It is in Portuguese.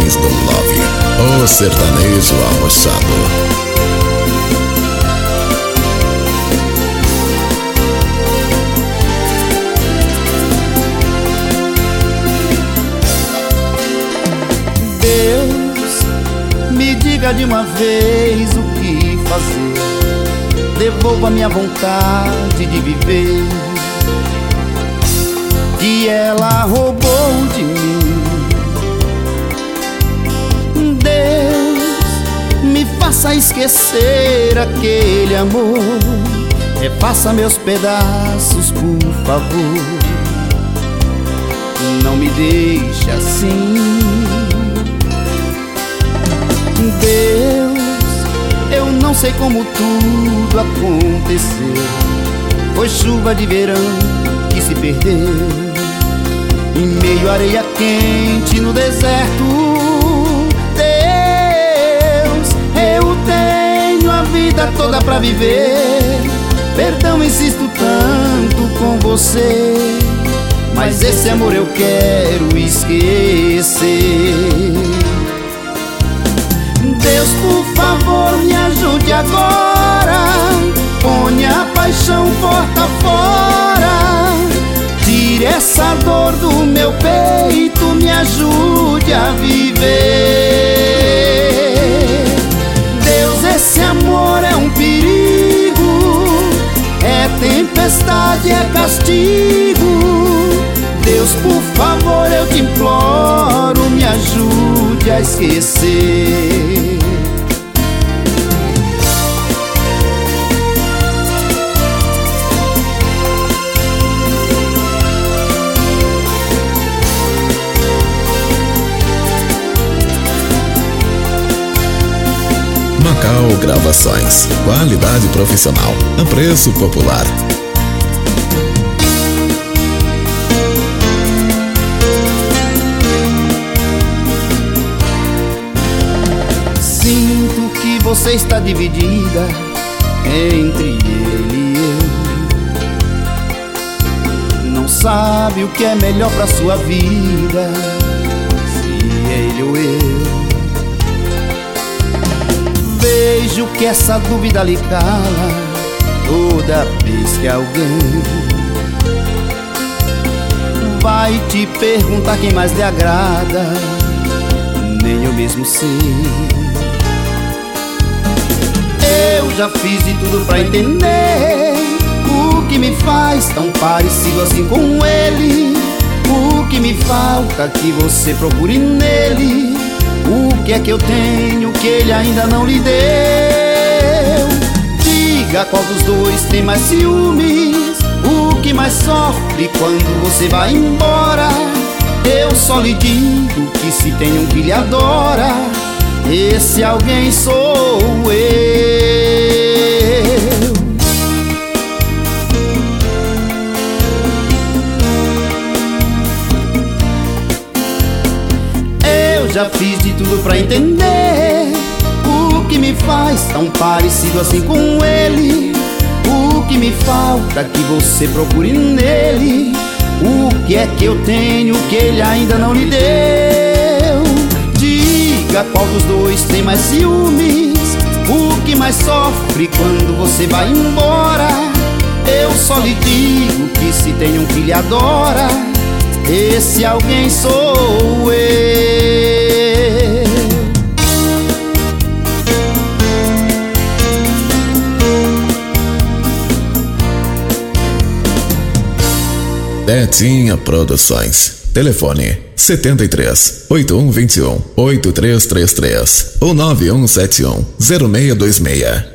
Gravações do Love, o sertanejo arrochado. Me diga de uma vez o que fazer, devolva minha vontade de viver, que ela roubou de mim. Deus, me faça esquecer aquele amor, refaça meus pedaços, por favor. Não me deixe assim. Deus, eu não sei como tudo aconteceu. Foi chuva de verão que se perdeu em meio à areia quente no deserto. Deus, eu tenho a vida toda pra viver. Perdão, insisto tanto com você, mas esse amor eu quero esquecer. Deus, por favor, me ajude agora. Ponha a paixão porta fora. Tire essa dor do meu peito, me ajude a viver. Deus, esse amor é um perigo, é tempestade, é castigo. Deus, por favor, eu te imploro, me ajude a esquecer. Macau Gravações, qualidade profissional, a preço popular. Sinto que você está dividida entre ele e eu. Não sabe o que é melhor pra sua vida, se ele ou eu. Vejo que essa dúvida lhe cala toda vez que alguém vai te perguntar quem mais lhe agrada. Nem eu mesmo sei. Eu já fiz de tudo pra entender o que me faz tão parecido assim com ele. O que me falta que você procure nele. O que é que eu tenho que ele ainda não lhe deu? Diga qual dos dois tem mais ciúmes, o que mais sofre quando você vai embora. Eu só lhe digo que se tem um que lhe adora, esse alguém sou eu. Eu já fiz de tudo pra entender o que me faz tão parecido assim com ele. O que me falta que você procure nele. O que é que eu tenho que ele ainda não lhe deu? Diga qual dos dois tem mais ciúmes, o que mais sofre quando você vai embora. Eu só lhe digo que se tem um que lhe adora, esse alguém sou eu. Betinha Produções. Telefone 73 8121 8333 ou 9171 0626.